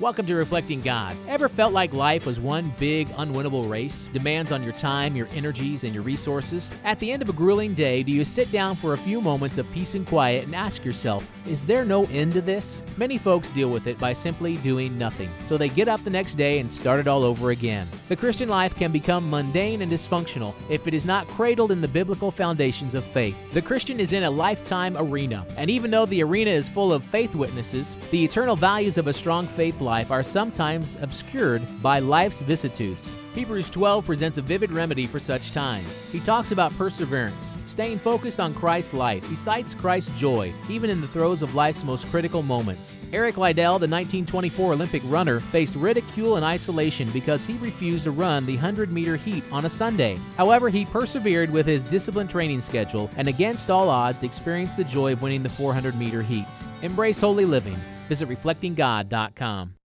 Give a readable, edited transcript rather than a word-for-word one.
Welcome to Reflecting God. Ever felt like life was one big, unwinnable race? Demands on your time, your energies, and your resources? At the end of a grueling day, do you sit down for a few moments of peace and quiet and ask yourself, is there no end to this? Many folks deal with it by simply doing nothing. So they get up the next day and start it all over again. The Christian life can become mundane and dysfunctional if it is not cradled in the biblical foundations of faith. The Christian is in a lifetime arena, and even though the arena is full of faith witnesses, the eternal values of a strong faith life are sometimes obscured by life's vicissitudes. Hebrews 12 presents a vivid remedy for such times. He talks about perseverance, staying focused on Christ's life. He cites Christ's joy, even in the throes of life's most critical moments. Eric Liddell, the 1924 Olympic runner, faced ridicule and isolation because he refused to run the 100-meter heat on a Sunday. However, he persevered with his disciplined training schedule and against all odds experienced the joy of winning the 400-meter heats. Embrace holy living. Visit reflectinggod.com.